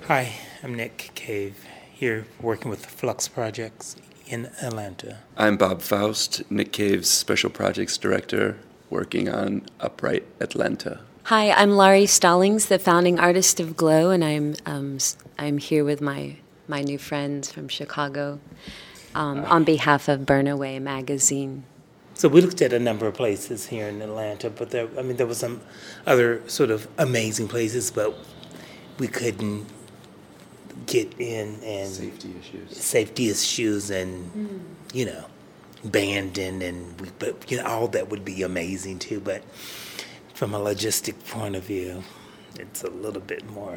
Hi, I'm Nick Cave, here working with Flux Projects in Atlanta. I'm Bob Faust, Nick Cave's Special Projects Director, working on Upright Atlanta. Hi, I'm Laurie Stallings, the founding artist of Glow, and I'm here with my new friends from Chicago on behalf of Burn Away magazine. So we looked at a number of places here in Atlanta, but there were some other sort of amazing places, but we couldn't get in, and safety issues and abandoned, and but all that would be amazing too, but from a logistic point of view, it's a little bit more.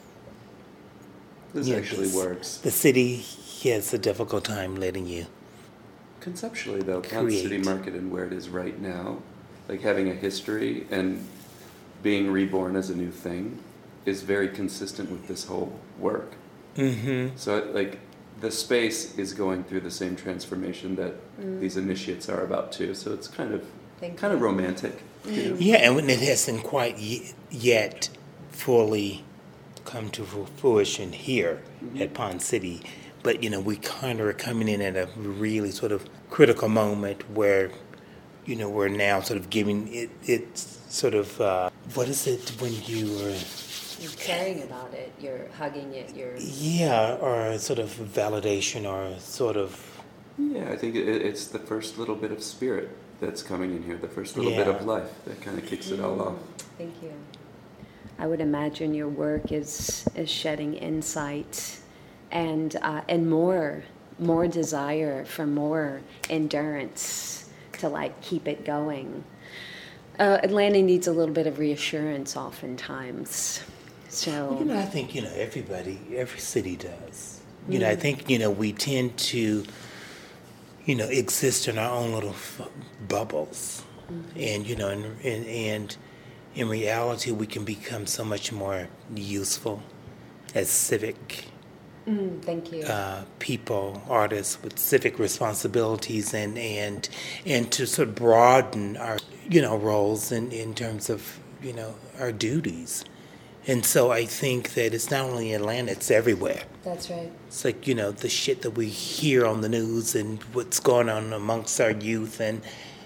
This actually works. The city has a difficult time letting you. Conceptually, though, Pond City Market and where it is right now, like having a history and being reborn as a new thing, is very consistent with this whole work. Mm-hmm. So, like, the space is going through the same transformation that these initiates are about too. So it's kind of romantic. You know? Yeah, and it hasn't quite yet fully come to fruition here at Pond City. But, we kind of are coming in at a really sort of critical moment where, we're now sort of giving it sort of, what is it when you're caring about it, you're hugging it, or sort of validation, or sort of... Yeah, I think it's the first little bit of spirit that's coming in here, the first little bit of life that kind of kicks it all off. Thank you. I would imagine your work is shedding insight and more desire for more endurance to keep it going. Atlanta needs a little bit of reassurance oftentimes. So I think every city does. I think we tend to exist in our own little bubbles, and and in reality we can become so much more useful as civic. Thank you. People, artists with civic responsibilities, and to sort of broaden our roles in terms of our duties. And so I think that it's not only in Atlanta, it's everywhere. That's right. It's like, the shit that we hear on the news and what's going on amongst our youth, and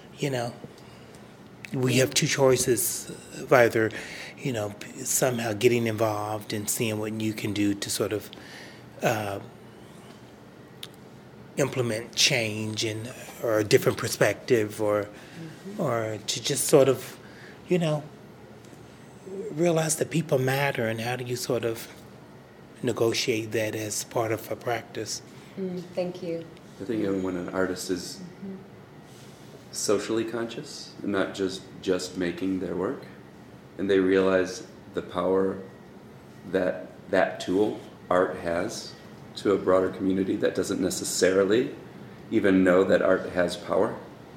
we have two choices of either somehow getting involved and seeing what you can do to sort of implement change or a different perspective, or to just sort of realize that people matter, and how do you sort of negotiate that as part of a practice. Thank you. I think when an artist is socially conscious and not just making their work, and they realize the power that tool, art, has to a broader community that doesn't necessarily even know that art has power.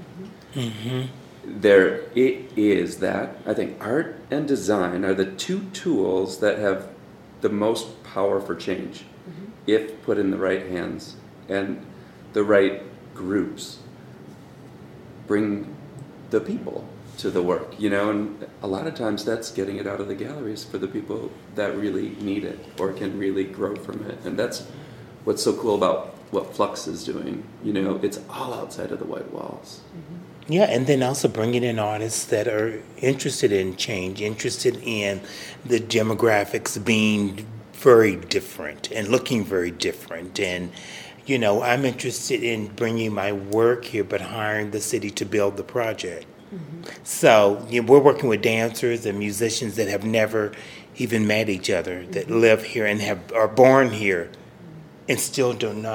There it is that I think art and design are the two tools that have the most power for change if put in the right hands, and the right groups bring the people to the work, and a lot of times that's getting it out of the galleries for the people that really need it or can really grow from it. And that's what's so cool about what Flux is doing. It's all outside of the white walls. Yeah, and then also bringing in artists that are interested in change, interested in the demographics being very different and looking very different. And, I'm interested in bringing my work here, but hiring the city to build the project. So we're working with dancers and musicians that have never even met each other, that live here and are born here, and still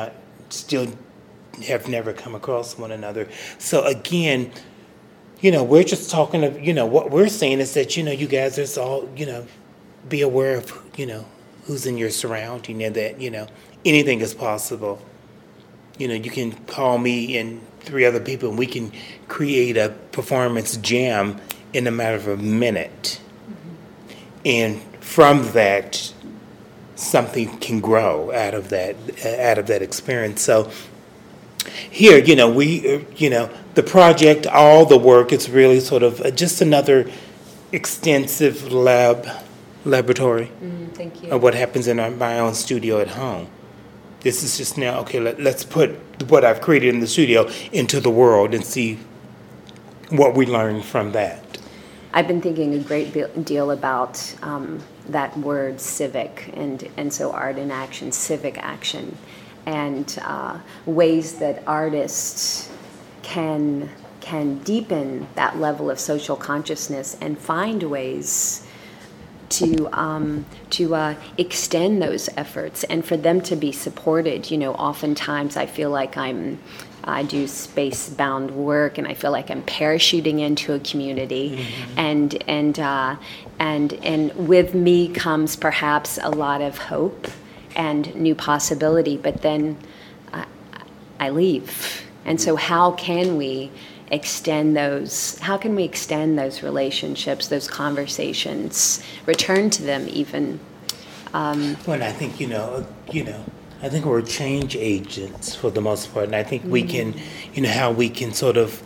have never come across one another. So again, we're just talking of, what we're saying is that, you guys are all, be aware of, who's in your surrounding, and that, anything is possible. You can call me and three other people, and we can create a performance jam in a matter of a minute. And from that, something can grow out of that experience. So here, the project, all the work, is really sort of just another extensive lab laboratory Thank you. of what happens in my own studio at home. This is just now, okay, let's put what I've created in the studio into the world and see what we learn from that. I've been thinking a great deal about that word civic, and so art in action, civic action, and ways that artists can deepen that level of social consciousness and find ways to extend those efforts and for them to be supported. Oftentimes I feel like I do space-bound work, and I feel like I'm parachuting into a community, and with me comes perhaps a lot of hope and new possibility. But then I leave, and so how can we extend those? How can we extend those relationships, those conversations, return to them even? Well, I think I think we're change agents for the most part, and I think we can, how we can sort of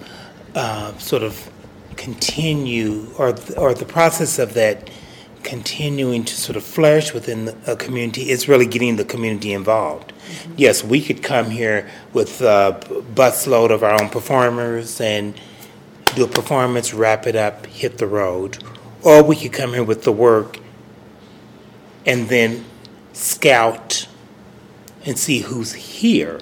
continue, or the process of that continuing to sort of flourish within a community is really getting the community involved. Yes, we could come here with a busload of our own performers and do a performance, wrap it up, hit the road, or we could come here with the work and then scout and see who's here,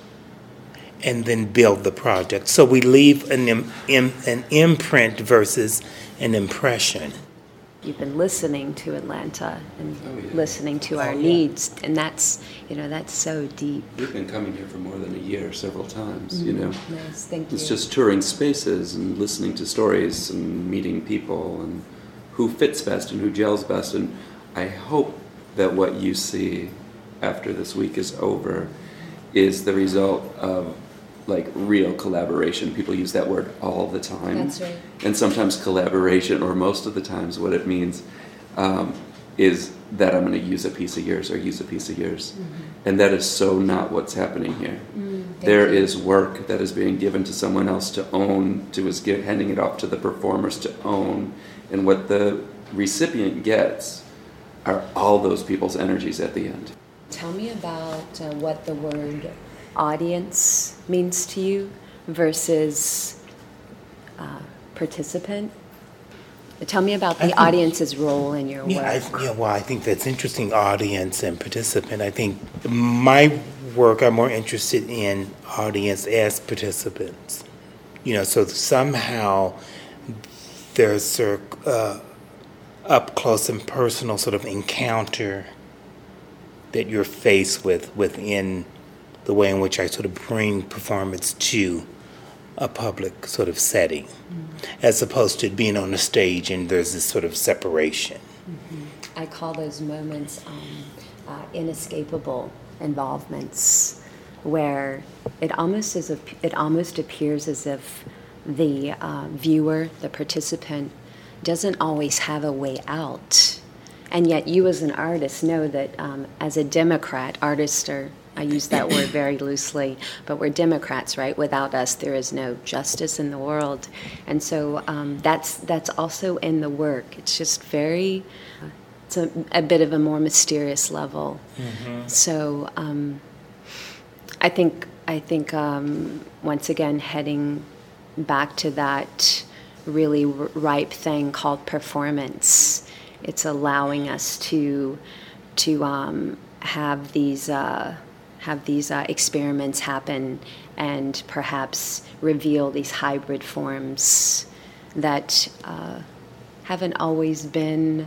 and then build the project. So we leave an imprint versus an impression. You've been listening to Atlanta and listening to our needs, and that's so deep. We've been coming here for more than a year, several times. Nice, thank you. It's just touring spaces and listening to stories and meeting people and who fits best and who gels best. And I hope that what you see after this week is over is the result of real collaboration. People use that word all the time. That's right. And sometimes collaboration, or most of the times what it means, is that I'm going to use a piece of yours or use a piece of yours. And that is so not what's happening here. There is work that is being given to someone else to own, handing it off to the performers to own, and what the recipient gets are all those people's energies at the end. Tell me about what the word audience means to you versus participant. Tell me about the audience's role in your work. I think that's interesting, audience and participant. I think my work, I'm more interested in audience as participants. So somehow there's a up close and personal sort of encounter that you're faced with within the way in which I sort of bring performance to a public sort of setting, as opposed to being on a stage and there's this sort of separation. I call those moments inescapable involvements, where it almost appears as if the viewer, the participant, doesn't always have a way out. And yet you as an artist know that as a Democrat, artists are, I use that word very loosely, but we're Democrats, right? Without us, there is no justice in the world. And so that's also in the work. It's just it's a bit of a more mysterious level. So I think once again, heading back to that really ripe thing called performance, it's allowing us to have these experiments happen and perhaps reveal these hybrid forms that haven't always been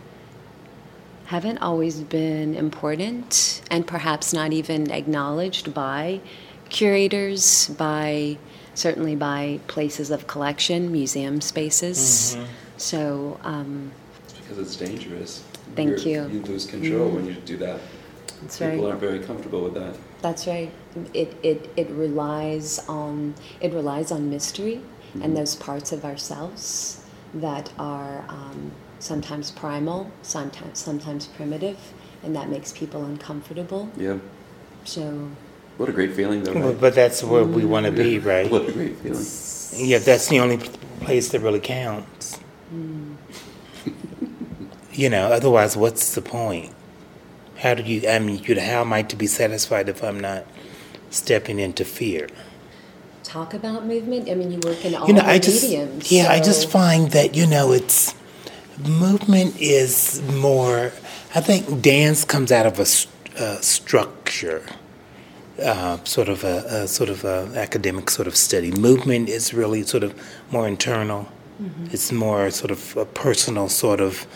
important, and perhaps not even acknowledged by curators, certainly by places of collection, museum spaces. So because it's dangerous. Thank you. You lose control when you do that. That's People right. aren't very comfortable with that. That's right. It relies on mystery and those parts of ourselves that are sometimes primal, sometimes primitive, and that makes people uncomfortable. Yeah. So. What a great feeling, though. Right? But that's where we want to be, right? What a great feeling. Yeah, that's the only place that really counts. Otherwise, what's the point? How do you, I mean, how am I to be satisfied if I'm not stepping into fear? Talk about movement. I mean, you work in all I the just, mediums. I so- just find that, it's, movement is more, I think dance comes out of a structure, sort of a academic sort of study. Movement is really sort of more internal. It's more sort of a personal sort of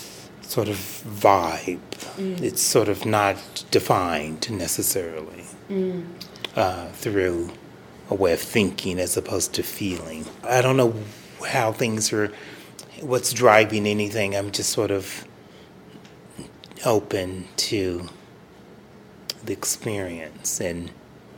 vibe. It's sort of not defined necessarily through a way of thinking as opposed to feeling. I don't know how things are, what's driving anything. I'm just sort of open to the experience, and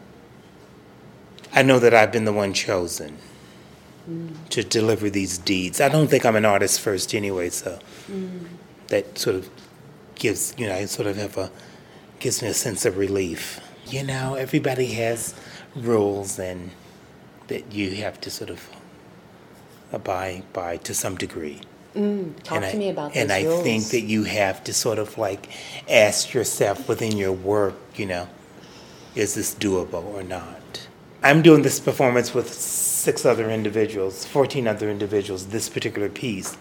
I know that I've been the one chosen to deliver these deeds. I don't think I'm an artist first anyway, so that sort of gives, I sort of gives me a sense of relief. Everybody has rules and that you have to sort of abide by to some degree. Talk to me about those And I rules. think that you have to sort of like ask yourself within your work, is this doable or not? I'm doing this performance with 14 other individuals, this particular piece.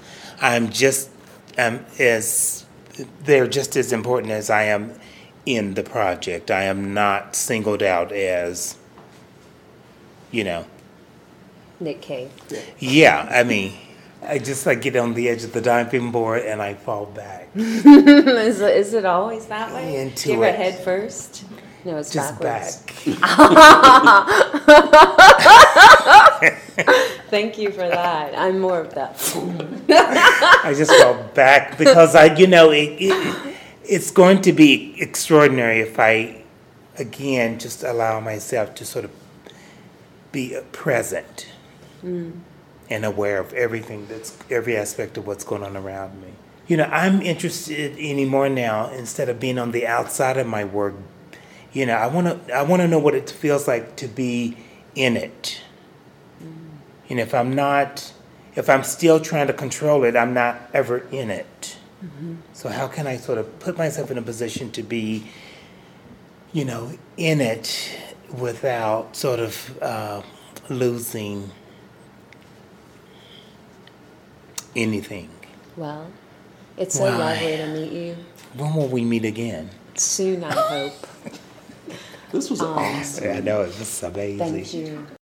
They're just as important as I am in the project. I am not singled out as, Nick Cave. yeah, I mean, I just like get on the edge of the diving board and I fall back. Is it always that way? Into Do you ever it. head first? No, it's Just backwards. back. Thank you for that. I'm more of that. I just fell back because it's going to be extraordinary if I, again, just allow myself to sort of be present and aware of every aspect of what's going on around me. I'm interested anymore now, instead of being on the outside of my work, I want to know what it feels like to be in it. If I'm still trying to control it, I'm not ever in it. So how can I sort of put myself in a position to be, in it without sort of losing anything? Well, it's so Why? lovely to meet you. When will we meet again? Soon, I hope. This was awesome. I know, it was amazing. Thank you.